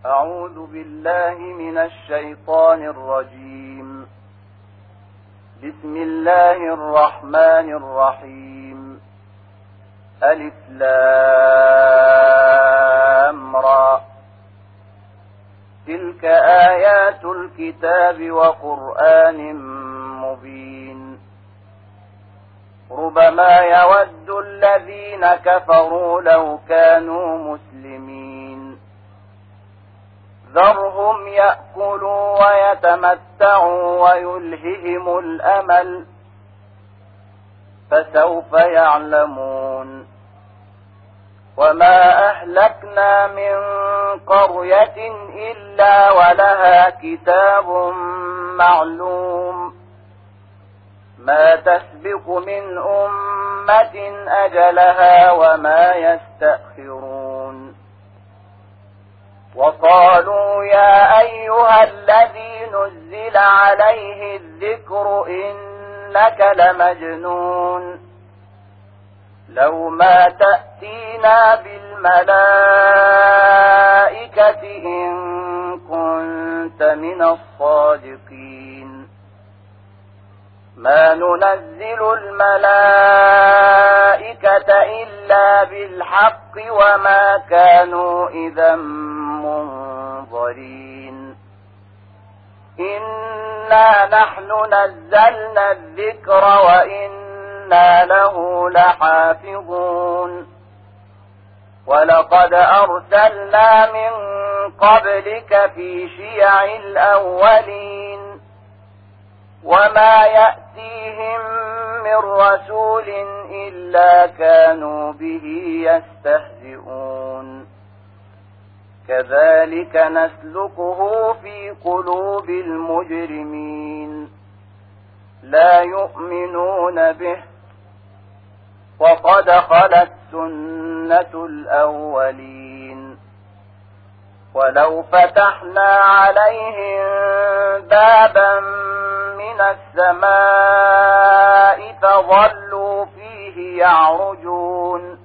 أعوذ بالله من الشيطان الرجيم. بسم الله الرحمن الرحيم. ألف لام را. تلك آيات الكتاب وقرآن مبين. ربما يود الذين كفروا لو كانوا مسلمين. ذرهم يأكلوا ويتمتعوا ويلههم الأمل، فسوف يعلمون. وما أهلكنا من قرية إلا ولها كتاب معلوم، ما تسبق من أمة أجلها وما يستأخرون. وقالوا يا أيها الذي نزل عليه الذكر إنك لمجنون، لو ما تأتينا بالملائكة إن كنت من الصادقين. ما ننزل الملائكة إلا بالحق وما كانوا إذا منظرين. إنا نحن نزلنا الذكر وإنا له لحافظون. ولقد أرسلنا من قبلك في شيع الأولين، وما يأتيهم من رسول إلا كانوا به يستهزئون. كذلك نسلكه في قلوب المجرمين، لا يؤمنون به، وقد خلت سنة الأولين. ولو فتحنا عليهم بابا من السماء فظلوا فيه يعرجون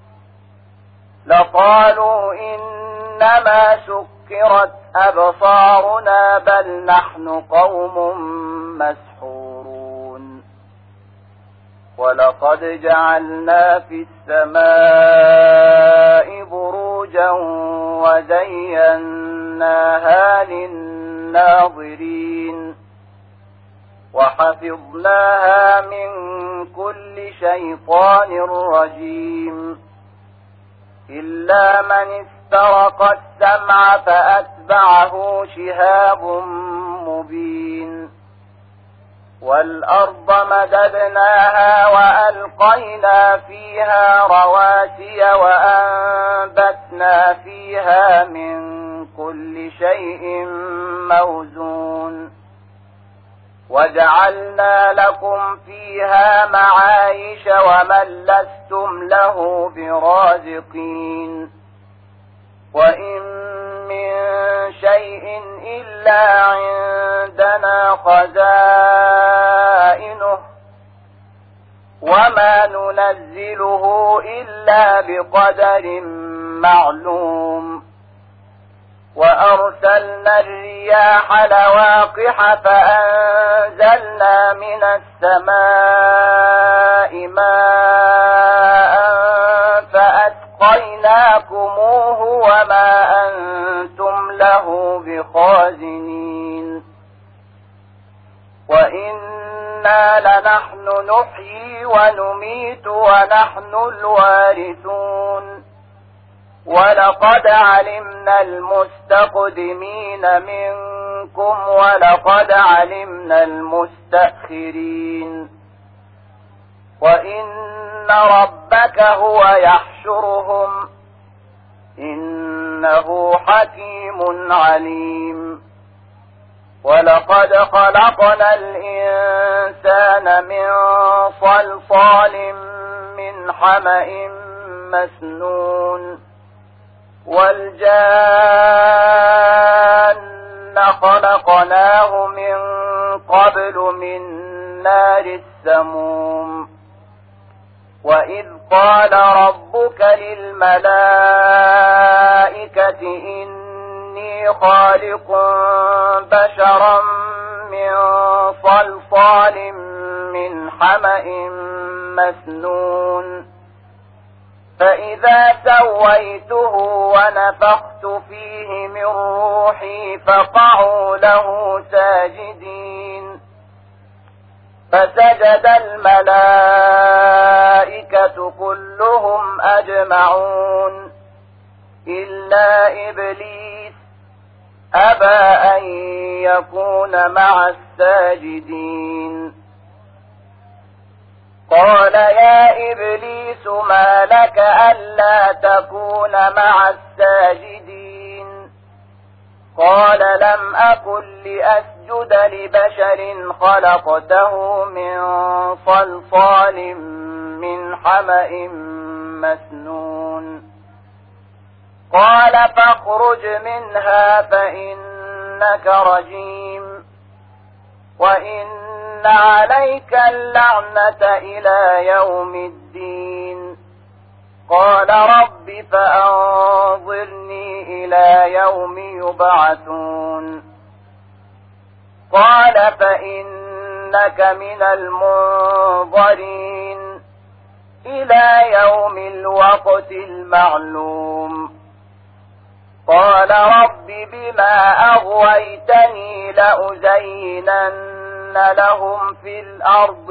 لقالوا إنما سكرت أبصارنا بل نحن قوم مسحورون. ولقد جعلنا في السماء بروجا وزيناها للناظرين، وحفظناها من كل شيطان رجيم، إلا من استرق السمع فأتبعه شهاب مبين. والأرض مددناها وألقينا فيها رواسي وأنبتنا فيها من كل شيء موزون، وجعلنا لكم فيها معايش ومن لستم له برازقين. وإن من شيء إلا عندنا خزائنه وما ننزله إلا بقدر معلوم. وأرسلنا الرياح لواقح فأنزلنا من السماء ماء فأسقيناكموه وما أنتم له بخازنين. وإنا لنحن نحيي ونميت ونحن الوارثون. ولقد علمنا المستقدمين منكم ولقد علمنا المستأخرين. وإن ربك هو يحشرهم إنه حكيم عليم. ولقد خلقنا الإنسان من صلصال من حمأ مسنون. والجان خلقناه من قبل من نار السموم. وإذ قال ربك للملائكة إني خالق بشرا من صلصال من حمأ مسنون فإذا سويته ونفخت فيه من روحي فقعوا له ساجدين فسجد الملائكة كلهم أجمعون إلا إبليس أبى أن يكون مع الساجدين قال يا إبليس ما لك ألا تكون مع الساجدين قال لم أكن لأسجد لبشر خلقته من صلصال من حمأ مسنون قال فاخرج منها فإنك رجيم وإن عليك اللعنة إلى يوم الدين قال رب فأنظرني إلى يوم يبعثون قال فإنك من المنظرين إلى يوم الوقت المعلوم قال رب بما أغويتني لأزينن لهم في الأرض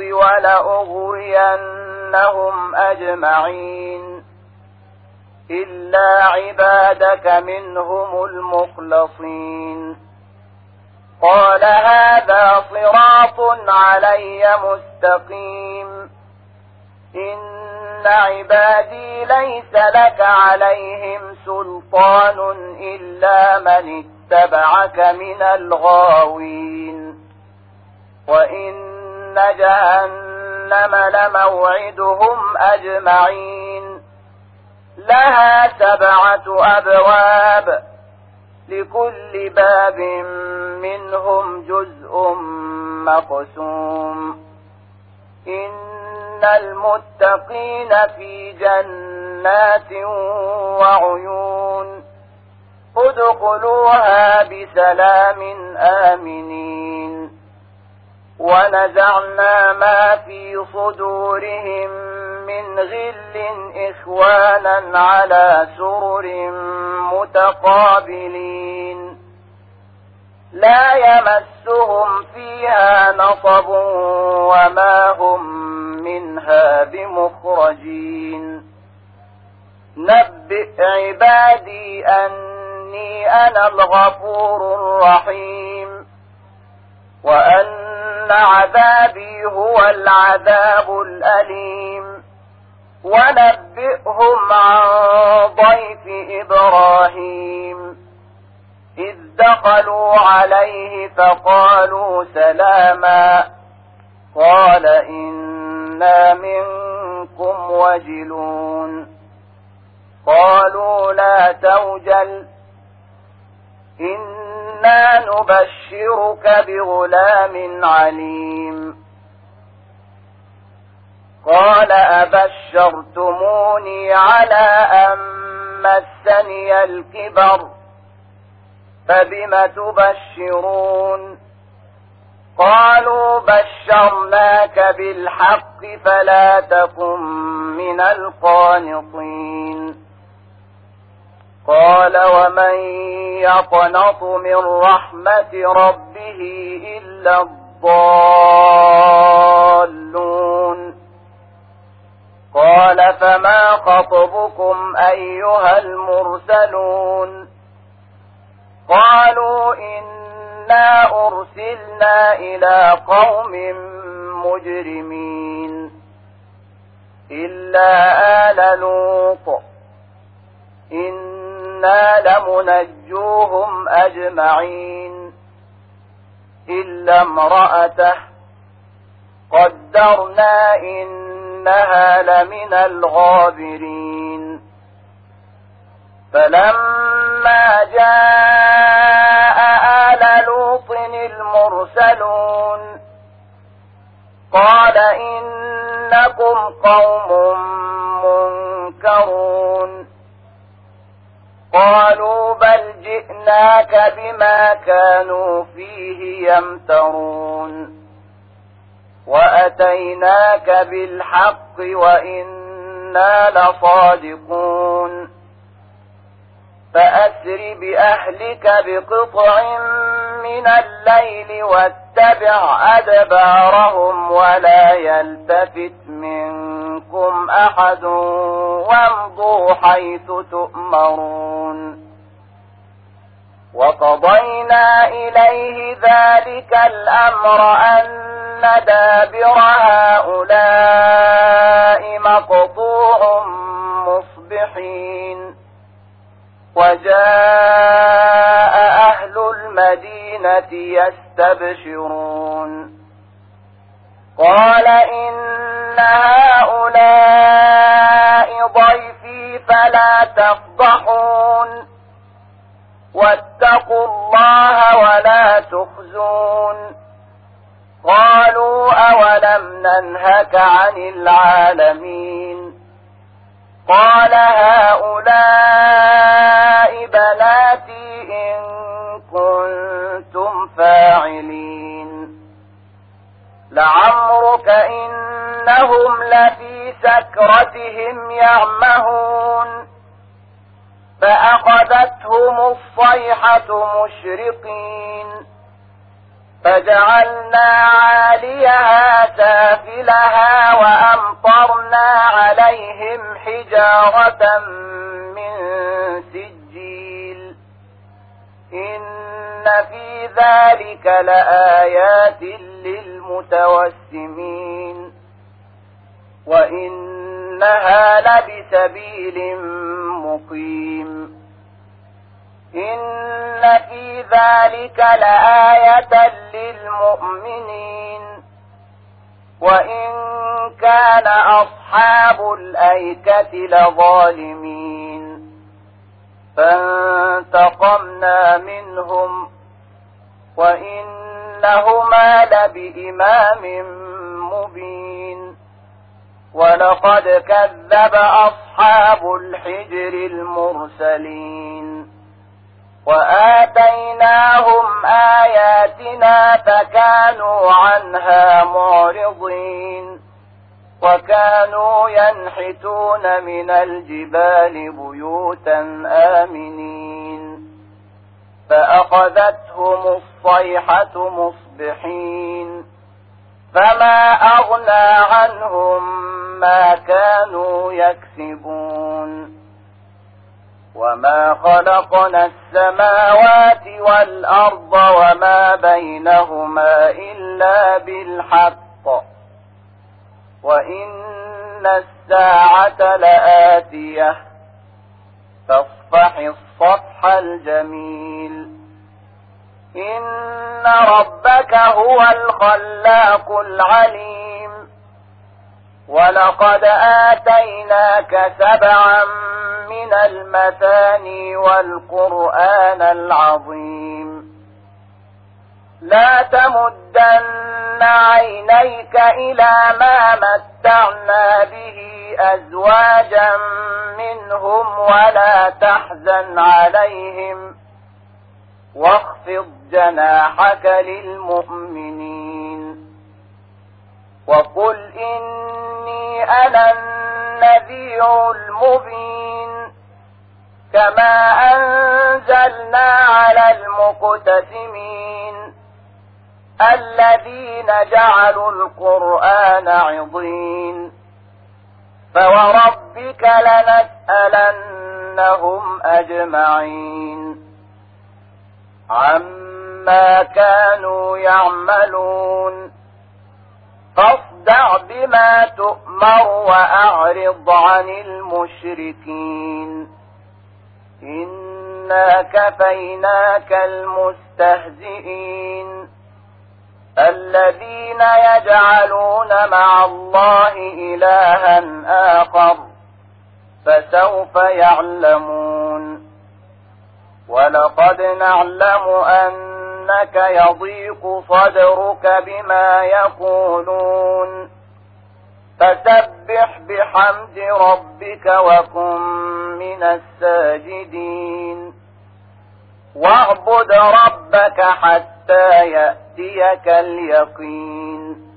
ولأغوينهم أجمعين إلا عبادك منهم المخلصين قال هذا صراط علي مستقيم إن عبادي ليس لك عليهم سلطان إلا من اتبعك من الغاوين وإن جهنم لموعدهم أجمعين لها 7 أبواب لكل باب منهم جزء مقسوم إن المتقين في جنات وعيون ادخلوها بسلام آمنين ونزعنا ما في صدورهم من غل إخوانا على سرر متقابلين لا يمسهم فيها نصب وما هم منها بمخرجين نبئ عبادي أني أنا الغفور الرحيم وأن عذابي هو العذاب الأليم ونبئهم عن ضيف إبراهيم إذ دخلوا عليه فقالوا سلاما قال إنا منكم وجلون قالوا لا توجل إنا نبشرك بغلام عليم قال أبشرتموني على أن مسني الكبر فبم تبشرون قالوا بشرناك بالحق فلا تكن من القانطين قال ومن يقنط من رحمة ربه إلا الضالون قال فما خطبكم أيها المرسلون قالوا إنا أرسلنا إلى قوم مجرمين إلا آل لوط إنا لمنجوهم أجمعين إلا امرأته قدرنا إنها لمن الغابرين فلما جاء آل لوط المرسلون قال إنكم قوم منكرون قالوا بل جئناك بما كانوا فيه يمترون وأتيناك بالحق وإنا لصادقون فأسر بأهلك بقطع من الليل واتبع أدبارهم ولا يلتفت منكم أحد وامضوا حيث تؤمرون وقضينا إليه ذلك الأمر أن دابر هؤلاء مقطوع مصبحين وجاء أهل المدينة يستبشرون قال إن هؤلاء ضيفي فلا تفضحون واتقوا الله ولا تخزون قالوا أولم ننهك عن العالمين قال هؤلاء بناتي إن كنتم فاعلين لعمرك إنهم لفي سكرتهم يعمهون فأخذتهم الصيحة مشرقين فجعلنا عاليها سافلها وأمطرنا عليهم حجارة من سجيل إن في ذلك لآيات للمتوسمين وإنها لبسبيل مقيم إن في ذلك لآية للمؤمنين وإن كان أصحاب الأيكة لظالمين فانتقمنا منهم وإنهما لبإمام مبين ولقد كذب أصحاب الحجر المرسلين وآتيناهم آياتنا فكانوا عنها معرضين وكانوا ينحتون من الجبال بيوتا آمنين فأخذتهم الصيحة مصبحين فما أغنى عنهم ما كانوا يكسبون وما خلقنا السماوات والأرض وما بينهما إلا بالحق وإن الساعة لآتية فاصفح الصفح الجميل إن ربك هو الخلاق العليم ولقد آتيناك 7 من المثاني والقرآن العظيم لا تمدن عينيك إلى ما متعنا به أزواجا منهم ولا تحزن عليهم واخفض جناحك للمؤمنين وقل إني أنا النذير المبين كما أنزلنا على المقتسمين الذين جعلوا القرآن عضين فوربك لنسألنهم أجمعين عما كانوا يعملون فاصدع بما تؤمر وأعرض عن المشركين إنا كفيناك المستهزئين الذين يجعلون مع الله إلها آخر فسوف يعلمون ولقد نعلم أنك يضيق صدرك بما يقولون فسبح بحمد ربك وكن من الساجدين واعبد ربك حتى يأتيك اليقين